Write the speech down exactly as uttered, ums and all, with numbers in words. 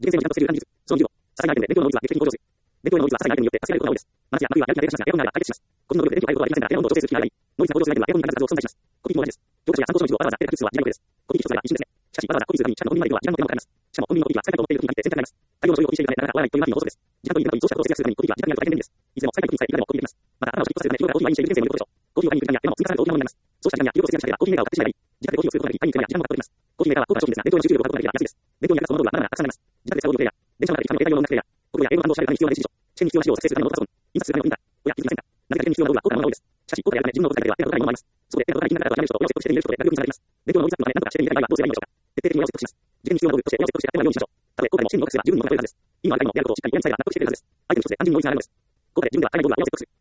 事件性をちゃんと防ぐ管理術。そのにじゅうご、さすがにアイテムで、勉強の能率は劇的に向上する。勉強への能率はさすがにアイテムによって助けられることが多いです。またや、あるいはやる気が出やすいな、エアコンなら解決します。個人の能力で電気を変えることはできませんが、エア温度を調整する機会があり、能率が向上するアイテムはエアコンに関する数を存在します。コピーも同じです。教科書や参考書の一部をわざわざデータ複数は時間のです。コピー一つが一瞬ですね。しかし、わざわざコピーするために、社のコンビニまでは時間の手間をかかります。しかも、コンビニのコピーが使いたいと思っている時に限って選択になります。大量の書類をコピーしているため、なかなか合わないというわけにもそうです。時間という手間と増加を節約するためにコピーは時間がかかる大変便利です。いずれも使いたい時に使える今でもコピーできます。また、頭をショックさせるため、プログラムをコピー毎日している先生もいることでしょう。コピーを買いに行く時間や手間を積み重ねると大きなものになります。そうした時間や記録を節約したければ、コピーメーカーを買ってしまえばいい。自宅でコピーをすることができ、買いに行く手間や時間もかかってきます。コピーメーカーは高価な商品ですが、勉強への集中力を図ることができれば安いです。勉強に役立つその分はまだまだたくさんあります。自宅で使うオーディオプレイヤー、電車の中で使う携帯用の音楽プレイヤー、国語や英語の反応を調べるために必要な電子辞書、試験に必要な資料を作成するためのノートパソコン、印刷するためのプリンター、おや気づきませんか？なぜか試験に必要な道具は高価なものが多いです。しかし、高価でやるため自分のことだけでは手が届かないものもあります。そこで手が届かない金額だと諦める人と親を説得してみる人で学力につながります。勉強の能率アップのため何とかしてみたい場合はどうすればいいのでしょうか。徹底的に親を説得します。受験に必要な道具として親を説得してやってもらうようにしましょう。たとえ高価でも試験に合格すれば十分に合格するはずです。意味のある会にもやることをしっかり親に伝えれば納得してくれるはずです。相手に直接安心に応じてならないのです。高価で自分では買えない道具は親を説得する。